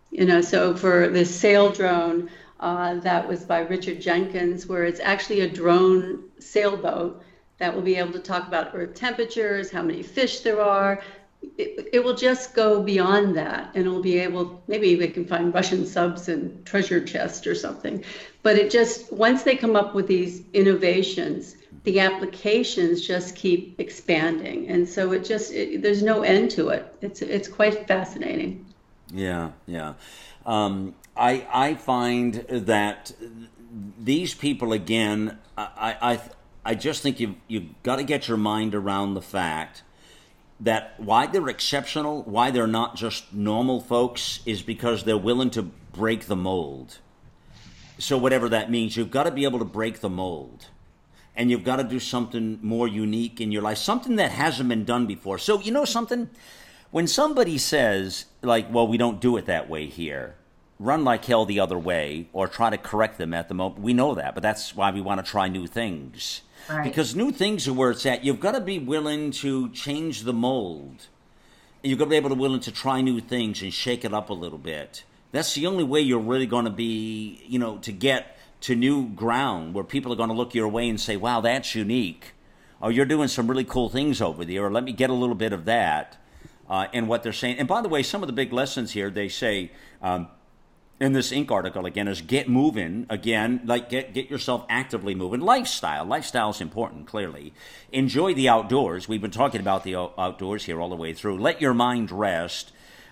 So for the sail drone, that was by Richard Jenkins, where it's actually a drone sailboat that will be able to talk about Earth temperatures, how many fish there are. It will just go beyond that, and it'll be able, maybe we can find Russian subs and treasure chest or something. But it just, once they come up with these innovations, the applications just keep expanding. And so there's no end to it. It's quite fascinating. Yeah, yeah. I find that these people, again, I just think you've got to get your mind around the fact that why they're exceptional, why they're not just normal folks, is because they're willing to break the mold. So whatever that means, you've got to be able to break the mold. And you've got to do something more unique in your life, something that hasn't been done before. So you know something? When somebody says, like, well, we don't do it that way here, run like hell the other way, or try to correct them at the moment, we know that, but that's why we want to try new things. Right. Because new things are where it's at. You've got to be willing to change the mold. You've got to be willing to try new things and shake it up a little bit. That's the only way you're really going to be, to get to new ground where people are going to look your way and say, wow, that's unique. Or you're doing some really cool things over there, or let me get a little bit of that. And what they're saying. And by the way, some of the big lessons here, they say, in this Inc. article, again, is get moving, again, like get yourself actively moving. Lifestyle is important, clearly. Enjoy the outdoors. We've been talking about the outdoors here all the way through. Let your mind rest.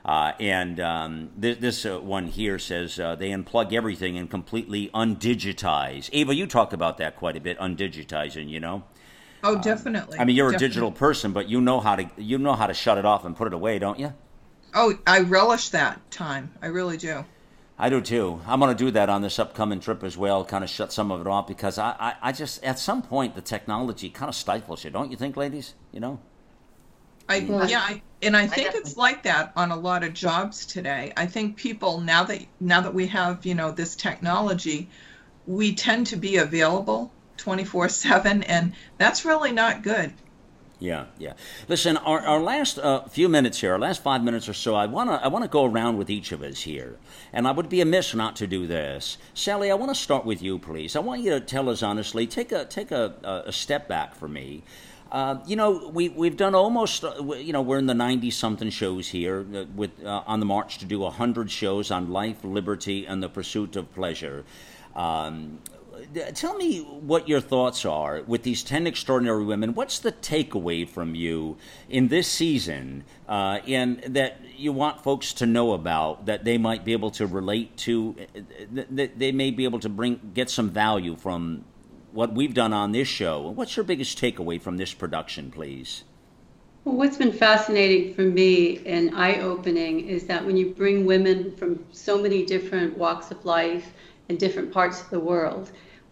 This one here says they unplug everything and completely undigitize. Ava, you talk about that quite a bit, undigitizing, Oh, definitely. I mean, you're a digital person, but you know how to shut it off and put it away, don't you? Oh, I relish that time. I really do. I do too. I'm going to do that on this upcoming trip as well, kind of shut some of it off, because I just, at some point, the technology kind of stifles you, don't you think, ladies? I think it's like that on a lot of jobs today. I think people, now that we have, this technology, we tend to be available 24/7, and that's really not good. Yeah. Listen, our last few minutes here, our last 5 minutes or so, I wanna go around with each of us here, and I would be amiss not to do this. Sally, I want to start with you, please. I want you to tell us honestly. Take a step back for me. We've done almost, we're in the 90-something shows here with on the march to do 100 shows on life, liberty, and the pursuit of pleasure. Tell me what your thoughts are with these 10 extraordinary women. What's the takeaway from you in this season, and that you want folks to know about, that they might be able to relate to, that they may be able to get some value from what we've done on this show? What's your biggest takeaway from this production, please? Well, what's been fascinating for me and eye-opening is that when you bring women from so many different walks of life and different parts of the world,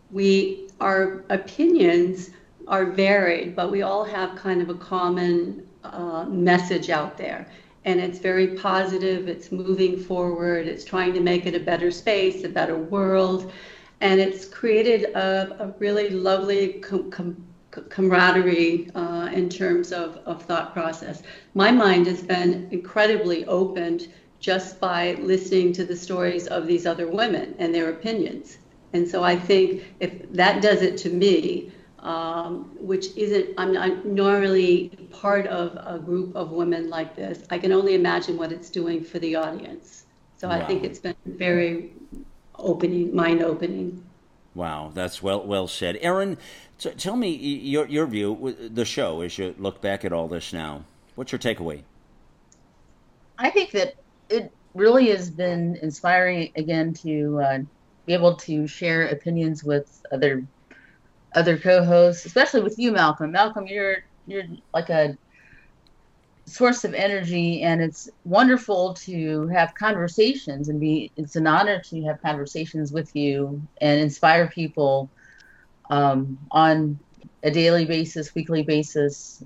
our opinions are varied, but we all have kind of a common message out there. And it's very positive, it's moving forward, it's trying to make it a better space, a better world. And it's created a really lovely camaraderie in terms of thought process. My mind has been incredibly opened just by listening to the stories of these other women and their opinions. And so I think if that does it to me, which I'm not normally part of a group of women like this, I can only imagine what it's doing for the audience. So wow. I think it's been very mind-opening. Wow, that's well said. Erin, tell me your view, the show, as you look back at all this now. What's your takeaway? I think that it really has been inspiring, again, to be able to share opinions with other co-hosts, especially with you, Malcolm. Malcolm, you're like a source of energy, and it's wonderful to have conversations it's an honor to have conversations with you and inspire people on a daily basis, weekly basis,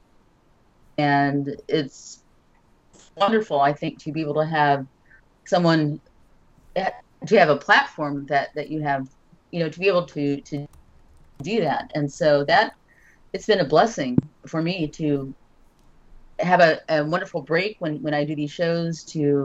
and it's wonderful, I think, to be able to have someone, to have a platform that you have, to be able to do that. And so that it's been a blessing for me to have a wonderful break when I do these shows, to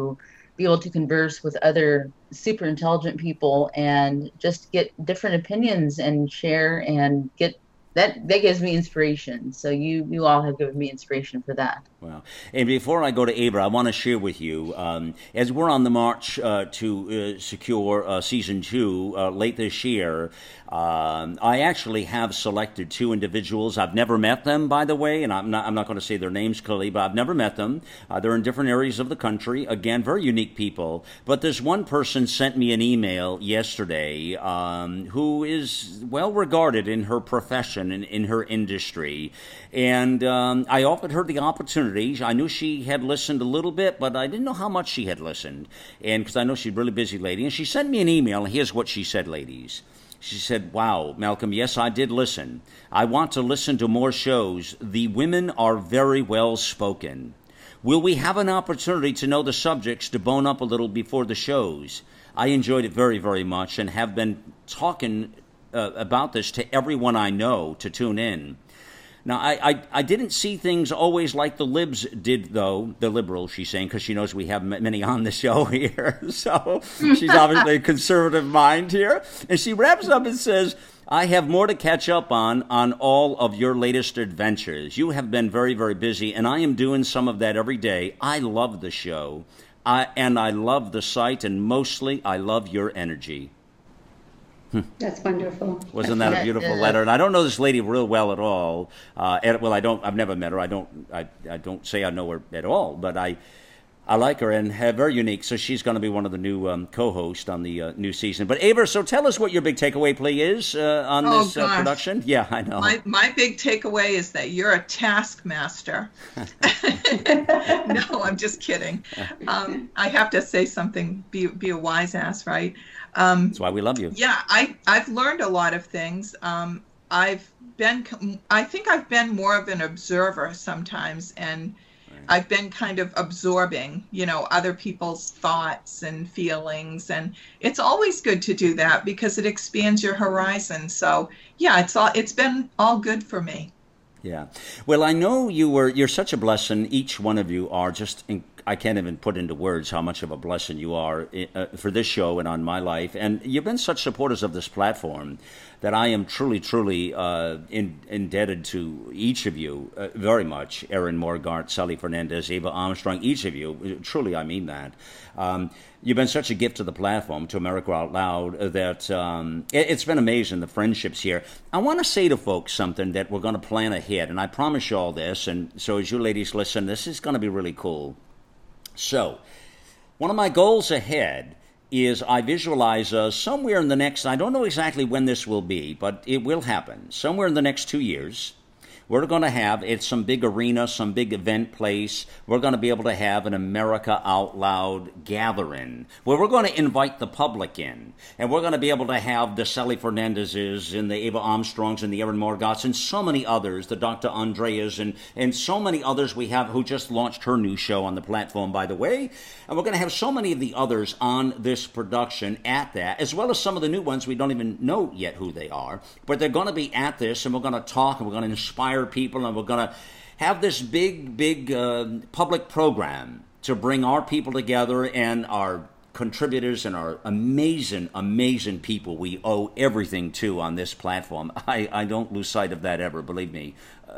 be able to converse with other super intelligent people and just get different opinions and share and get that gives me inspiration. So you all have given me inspiration for that. Wow. And before I go to Ava, I want to share with you, as we're on the march to secure season 2 late this year, I actually have selected 2 individuals. I've never met them, by the way, and I'm not going to say their names clearly, but I've never met them. They're in different areas of the country. Again, very unique people. But this one person sent me an email yesterday who is well regarded in her profession and in her industry. And I offered her the opportunity. I knew she had listened a little bit, but I didn't know how much she had listened. And because I know she's a really busy lady. And she sent me an email, and here's what she said, ladies. She said, wow, Malcolm, yes, I did listen. I want to listen to more shows. The women are very well spoken. Will we have an opportunity to know the subjects to bone up a little before the shows? I enjoyed it very, very much and have been talking about this to everyone I know to tune in. Now, I didn't see things always like the libs did, though, the liberals, she's saying, because she knows we have many on the show here. So she's obviously a conservative mind here. And she wraps up and says, I have more to catch up on all of your latest adventures. You have been very, very busy, and I am doing some of that every day. I love the show, and I love the site, and mostly I love your energy. That's wonderful. Wasn't that a beautiful letter? And I don't know this lady real well at all. Well, I've never met her. I don't say I know her at all, but I like her and very unique. So she's going to be one of the new co-hosts on the new season. But Ava, so tell us what your big takeaway play is on this production. Yeah, I know. My big takeaway is that you're a taskmaster. No, I'm just kidding. I have to say something. Be a wise ass, right? That's why we love you. Yeah, I've learned a lot of things. I think I've been more of an observer sometimes, and I've been kind of absorbing, other people's thoughts and feelings, and it's always good to do that because it expands your horizon. So yeah, it's been all good for me. Yeah. Well, I know you're such a blessing. Each one of you are just I can't even put into words how much of a blessing you are for this show and on my life. And you've been such supporters of this platform that I am truly, truly indebted to each of you very much. Erin Morgart, Sally Fernandez, Ava Armstrong, each of you. Truly, I mean that. You've been such a gift to the platform, to America Out Loud, that it's been amazing, the friendships here. I want to say to folks something that we're going to plan ahead, and I promise you all this, and so as you ladies listen, this is going to be really cool. So, one of my goals ahead is I visualize somewhere in the next, I don't know exactly when this will be, but it will happen, somewhere in the next 2 years, we're going to have, it's some big arena, some big event place. We're going to be able to have an America Out Loud gathering where we're going to invite the public in. And we're going to be able to have the Sally Fernandezes and the Ava Armstrongs and the Erin Morgotts and so many others, the Dr. Andreas and so many others we have who just launched her new show on the platform, by the way. And we're going to have so many of the others on this production at that, as well as some of the new ones we don't even know yet who they are. But they're going to be at this, and we're going to talk, and we're going to inspire people, and we're going to have this big public program to bring our people together and our contributors and our amazing people we owe everything to on this platform. I don't lose sight of that ever, believe me.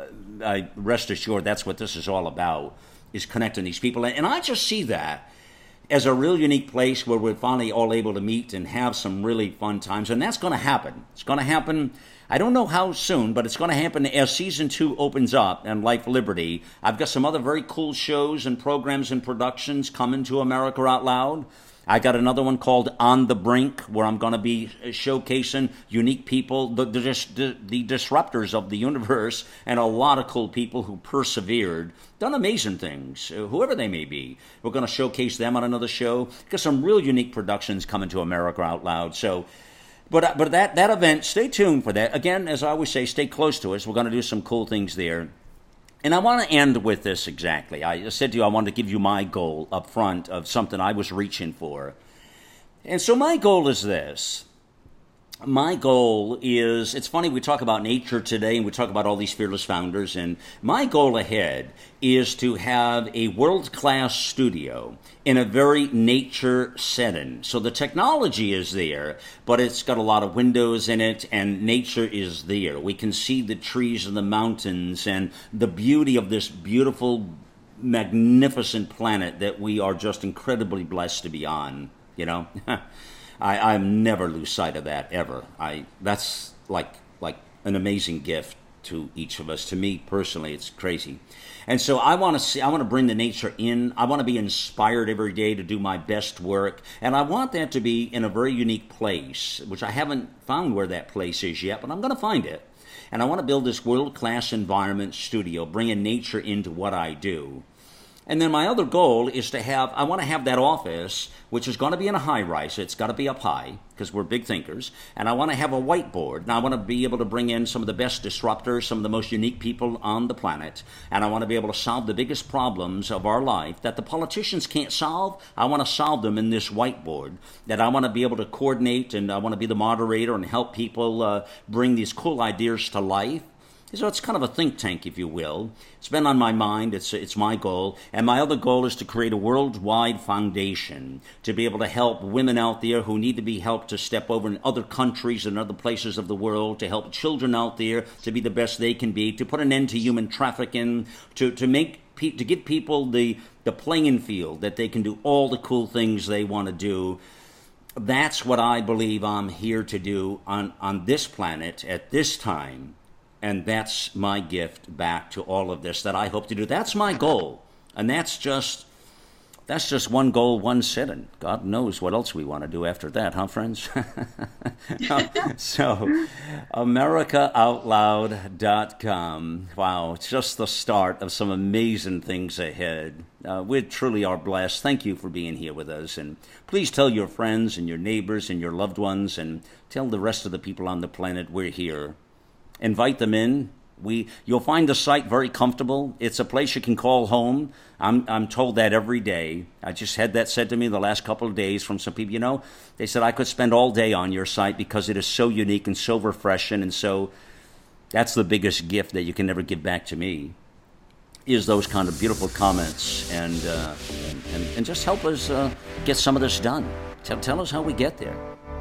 I rest assured that's what this is all about, is connecting these people. And I just see that as a real unique place where we're finally all able to meet and have some really fun times. And that's going to happen. It's going to happen. I don't know how soon, but it's going to happen as Season 2 opens up and Life Liberty. I've got some other very cool shows and programs and productions coming to America Out Loud. I got another one called On the Brink, where I'm going to be showcasing unique people, the disruptors of the universe, and a lot of cool people who persevered, done amazing things, whoever they may be. We're going to showcase them on another show. Got some real unique productions coming to America Out Loud. So, but that event, stay tuned for that. Again, as I always say, stay close to us. We're going to do some cool things there. And I want to end with this exactly. I said to you I wanted to give you my goal up front of something I was reaching for. And so my goal is this. my goal is, it's funny, we talk about nature today and we talk about all these fearless founders, and my goal ahead is to have a world-class studio in a very nature setting. So the technology is there, but it's got a lot of windows in it, and nature is there. We can see the trees and the mountains and the beauty of this beautiful, magnificent planet that we are just incredibly blessed to be on, you know? I never lose sight of that, ever. That's like an amazing gift to each of us. To me personally, it's crazy. And so I want to bring the nature in. I want to be inspired every day to do my best work. And I want that to be in a very unique place, which I haven't found where that place is yet, but I'm going to find it. And I want to build this world-class environment studio, bringing nature into what I do. And then my other goal is I want to have that office, which is going to be in a high-rise. It's got to be up high, because we're big thinkers. And I want to have a whiteboard. And I want to be able to bring in some of the best disruptors, some of the most unique people on the planet. And I want to be able to solve the biggest problems of our life that the politicians can't solve. I want to solve them in this whiteboard. That I want to be able to coordinate, and I want to be the moderator and help people bring these cool ideas to life. So it's kind of a think tank, if you will. It's been on my mind. It's my goal. And my other goal is to create a worldwide foundation to be able to help women out there who need to be helped to step over in other countries and other places of the world, to help children out there to be the best they can be, to put an end to human trafficking, to give people the playing field that they can do all the cool things they want to do. That's what I believe I'm here to do on this planet at this time. And that's my gift back to all of this that I hope to do. That's my goal. And that's just one goal, one sitting. God knows what else we want to do after that, huh, friends? So, AmericaOutloud.com. Wow, it's just the start of some amazing things ahead. We truly are blessed. Thank you for being here with us. And please tell your friends and your neighbors and your loved ones, and tell the rest of the people on the planet we're here. Invite them in. You'll find the site very comfortable. It's a place you can call home. I'm told that every day. I just had that said to me the last couple of days from some people. You know, they said I could spend all day on your site because it is so unique and so refreshing. And so that's the biggest gift that you can ever give back to me, is those kind of beautiful comments and just help us get some of this done. Tell us how we get there.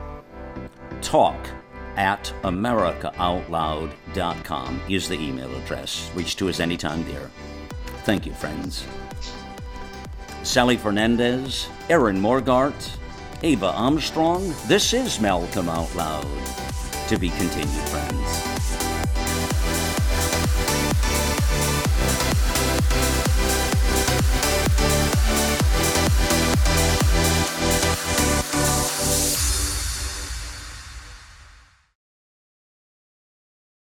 talk@AmericaOutloud.com is the email address. Reach to us anytime there. Thank you, friends. Sally Fernandez, Erin Morgart, Ava Armstrong, this is Malcolm Out Loud. To be continued, friends.